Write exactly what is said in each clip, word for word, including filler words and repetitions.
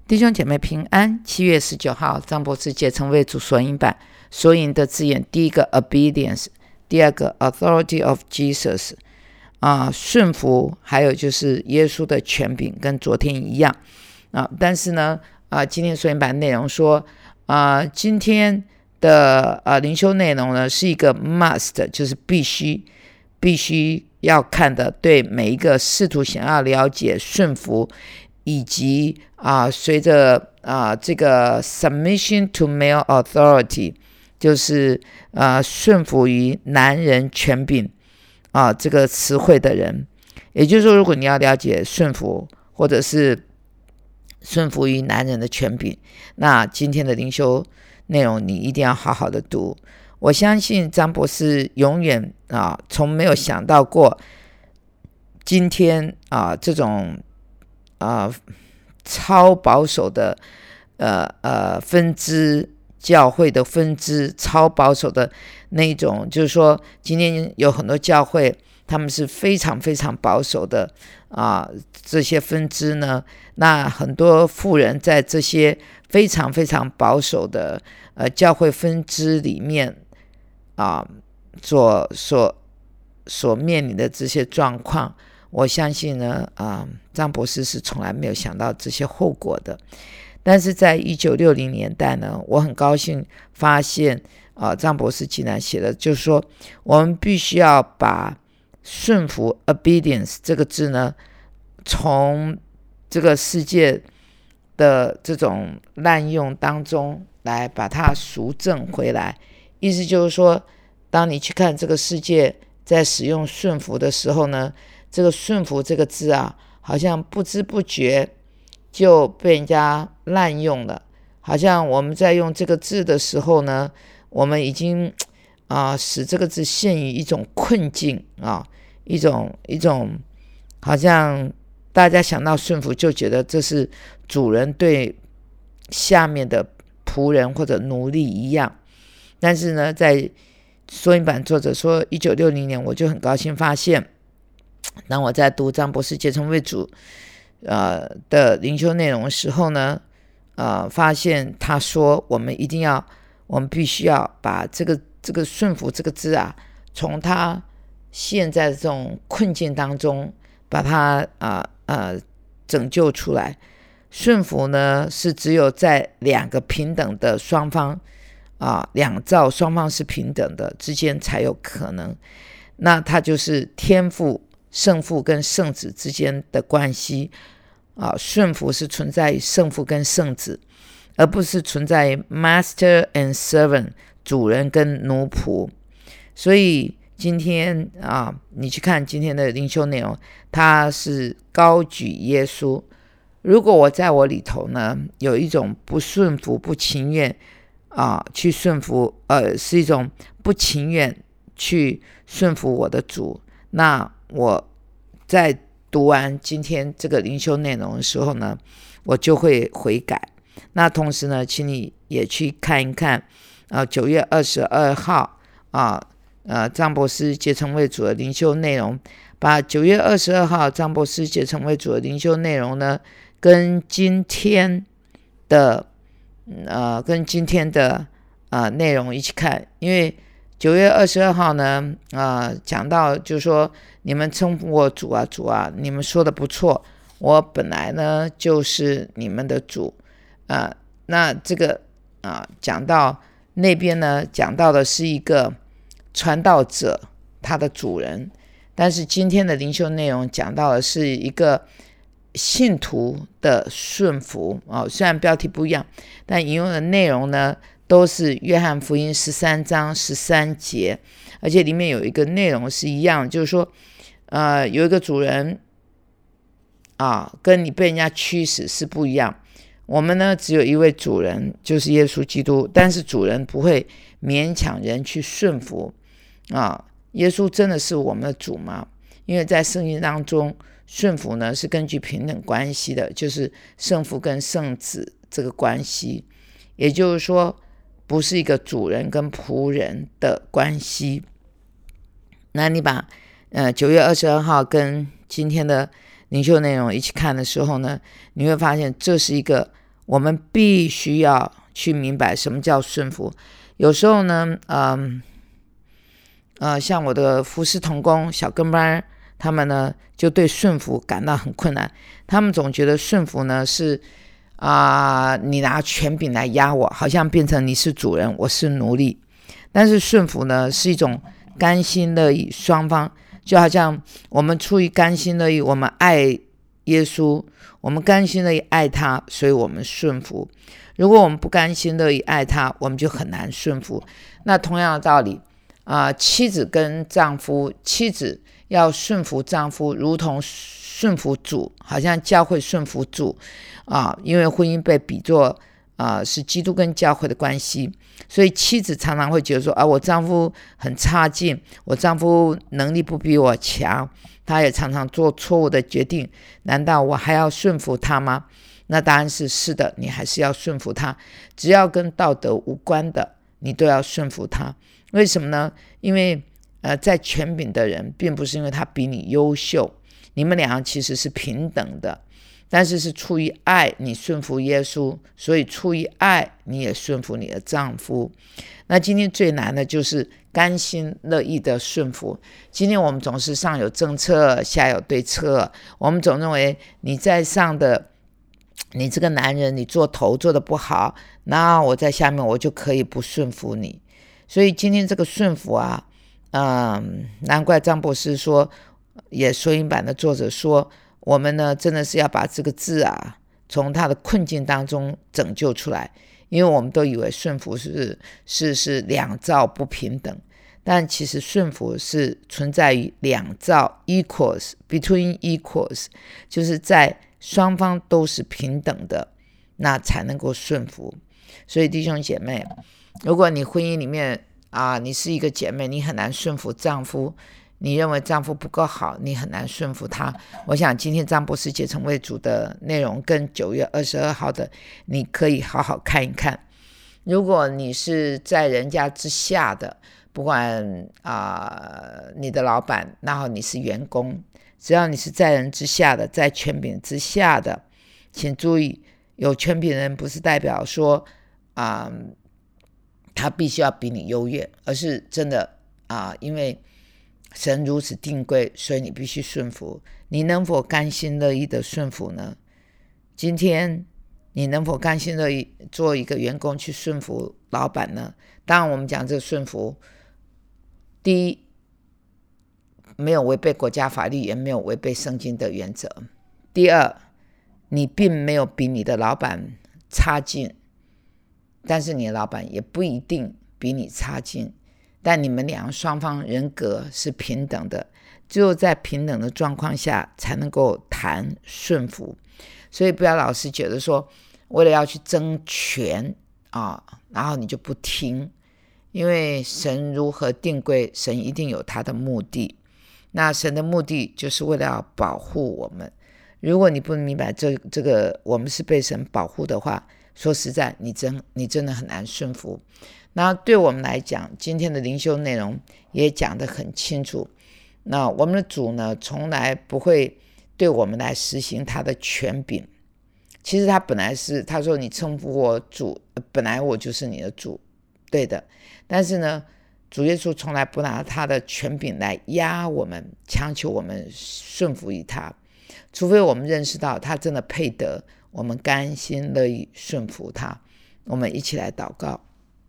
弟兄姐妹平安。七月十九号，张博士解成为主索引版索引的字眼，第一个 obedience， 第二个 authority of Jesus， 啊，顺服，还有就是耶稣的权柄，跟昨天一样啊。但是呢，啊，今天索引版内容说，啊，今天的啊灵修内容呢是一个 must， 就是必须必须要看的，对每一个试图想要了解顺服。以及啊，随着啊这个 submission to male authority， 就是啊顺服于男人权柄啊这个词汇的人，也就是说，如果你要了解顺服，或者是顺服于男人的权柄，那今天的灵修内容你一定要好好的读。我相信张博士永远啊从没有想到过，今天啊这种。啊、呃，超保守的呃呃分支教会的分支，超保守的那一种，就是说，今天有很多教会，他们是非常非常保守的啊、呃，这些分支呢，那很多妇人在这些非常非常保守的呃教会分支里面啊、呃，所所所面临的这些状况。我相信呢，啊、呃，张博士是从来没有想到这些后果的。但是在一九六零年代呢，我很高兴发现，啊、呃，张博士竟然写了，就是说，我们必须要把顺服 （obedience） 这个字呢，从这个世界的这种滥用当中来把它赎正回来。意思就是说，当你去看这个世界在使用顺服的时候呢，这个顺服这个字啊，好像不知不觉就被人家滥用了。好像我们在用这个字的时候呢，我们已经啊、呃、使这个字陷于一种困境啊，一种一种好像大家想到顺服就觉得这是主人对下面的仆人或者奴隶一样。但是呢，在索引版作者说，一九六零年我就很高兴发现。当我在读张博士结成为主呃的灵修内容的时候呢，呃，发现他说我们一定要，我们必须要把这个这个顺服这个字啊，从他现在的这种困境当中，把它啊呃, 呃拯救出来。顺服呢，是只有在两个平等的双方啊，两造双方是平等的之间才有可能。那它就是天父。圣父跟圣子之间的关系啊，顺服是存在于圣父跟圣子，而不是存在于 master and servant 主人跟奴仆。所以今天啊，你去看今天的灵修内容，它是高举耶稣。如果我在我里头呢，有一种不顺服、不情愿啊去顺服，呃，是一种不情愿去顺服我的主，那我在读完今天这个灵修内容的时候呢，我就会悔改。那同时呢，请你也去看一看啊，九月二十二号啊，呃，张博士结成为主的灵修内容，把九月二十二号张博士结成为主的灵修内容呢，跟今天的呃，跟今天的呃内容一起看，因为九月二十二号呢，呃，讲到就是说，你们称呼我主啊主啊，你们说的不错，我本来呢就是你们的主啊、呃。那这个啊、呃，讲到那边呢，讲到的是一个传道者，他的主人，但是今天的灵修内容讲到的是一个信徒的顺服啊、哦。虽然标题不一样，但引用的内容呢，都是约翰福音十三章十三节，而且里面有一个内容是一样，就是说，呃，有一个主人啊，跟你被人家驱使是不一样。我们呢，只有一位主人，就是耶稣基督，但是主人不会勉强人去顺服啊。耶稣真的是我们的主吗？因为在圣经当中，顺服呢是根据平等关系的，就是圣父跟圣子这个关系，也就是说，不是一个主人跟仆人的关系。那你把呃九月二十二号跟今天的灵修内容一起看的时候呢，你会发现这是一个我们必须要去明白什么叫顺服。有时候呢，嗯呃，像我的服侍同工小跟班，他们呢就对顺服感到很困难。他们总觉得顺服呢是啊、呃，你拿权柄来压我，好像变成你是主人，我是奴隶。但是顺服呢是一种甘心乐意，双方就好像我们出于甘心乐意，我们爱耶稣，我们甘心乐意爱他，所以我们顺服。如果我们不甘心乐意爱他，我们就很难顺服。那同样的道理啊、呃，妻子跟丈夫，妻子要顺服丈夫，如同顺服主，好像教会顺服主啊、呃，因为婚姻被比作啊、呃、是基督跟教会的关系，所以妻子常常会觉得说啊，我丈夫很差劲，我丈夫能力不比我强，他也常常做错误的决定，难道我还要顺服他吗？那答案是是的，你还是要顺服他，只要跟道德无关的，你都要顺服他。为什么呢？因为呃，在权柄的人并不是因为他比你优秀，你们俩其实是平等的，但是是出于爱你顺服耶稣，所以出于爱你也顺服你的丈夫。那今天最难的就是甘心乐意的顺服。今天我们总是上有政策下有对策，我们总认为你在上的，你这个男人你做头做得不好，那我在下面我就可以不顺服你。所以今天这个顺服啊，嗯，难怪张博士说，也说英版的作者说，我们呢真的是要把这个字啊从他的困境当中拯救出来。因为我们都以为顺服是是是两造不平等，但其实顺服是存在于两造 equals between equals， 就是在双方都是平等的，那才能够顺服。所以弟兄姐妹，如果你婚姻里面啊，你是一个姐妹，你很难顺服丈夫，你认为丈夫不够好，你很难顺服他。我想今天张博士结成为主的内容跟九月二十二号的你可以好好看一看。如果你是在人家之下的，不管啊、呃、你的老板，然后你是员工，只要你是在人之下的，在权柄之下的，请注意，有权柄的人不是代表说啊、呃、他必须要比你优越，而是真的啊、呃，因为神如此定规，所以你必须顺服。你能否甘心乐意的顺服呢？今天你能否甘心乐意做一个员工去顺服老板呢？当然我们讲这个顺服，第一，没有违背国家法律，也没有违背圣经的原则。第二，你并没有比你的老板差劲，但是你的老板也不一定比你差劲，但你们两个双方人格是平等的，只有在平等的状况下才能够谈顺服。所以不要老是觉得说为了要去争权啊，然后你就不听，因为神如何定规，神一定有他的目的。那神的目的就是为了要保护我们。如果你不明白这这个我们是被神保护的话，说实在，你真你真的很难顺服。那对我们来讲，今天的灵修内容也讲得很清楚。那我们的主呢，从来不会对我们来实行他的权柄。其实他本来是，他说你称呼我主，本来我就是你的主，对的。但是呢，主耶稣从来不拿他的权柄来压我们，强求我们顺服于他，除非我们认识到他真的配得，我们甘心乐意顺服他。我们一起来祷告。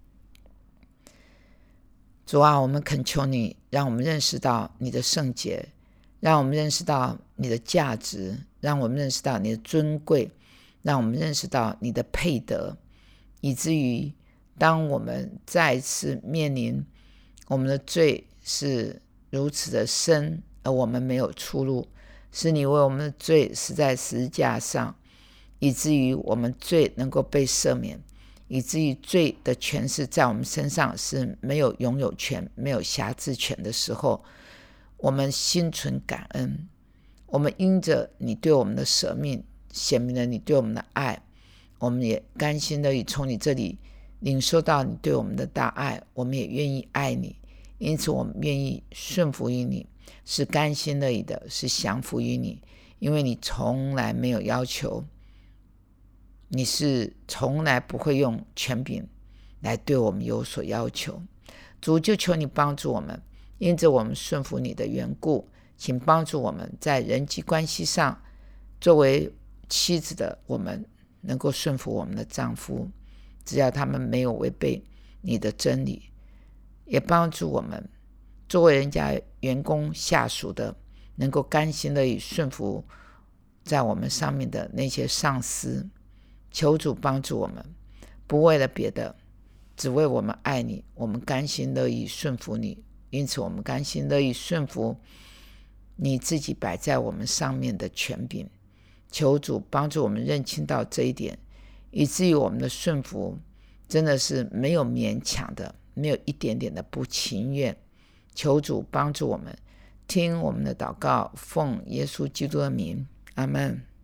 主啊，我们恳求你，让我们认识到你的圣洁，让我们认识到你的价值，让我们认识到你的尊贵，让我们认识到你的配得，以至于当我们再一次面临我们的罪是如此的深，而我们没有出路，是你为我们的罪死在十字架上，以至于我们罪能够被赦免，以至于罪的权势在我们身上是没有拥有权，没有辖制权的时候，我们心存感恩。我们因着你对我们的舍命，显明了你对我们的爱，我们也甘心乐意从你这里领受到你对我们的大爱，我们也愿意爱你，因此我们愿意顺服于你，是甘心乐意的，是降服于你，因为你从来没有要求你是从来不会用权柄来对我们有所要求。主，就求你帮助我们，因着我们顺服你的缘故，请帮助我们在人际关系上，作为妻子的我们能够顺服我们的丈夫，只要他们没有违背你的真理。也帮助我们作为人家员工下属的，能够甘心乐意顺服在我们上面的那些上司。求主帮助我们，不为了别的，只为我们爱你，我们甘心乐意顺服你。因此我们甘心乐意顺服你自己摆在我们上面的权柄。求主帮助我们认清到这一点，以至于我们的顺服真的是没有勉强的，没有一点点的不情愿。求主帮助我们，听我们的祷告，奉耶稣基督的名，阿们。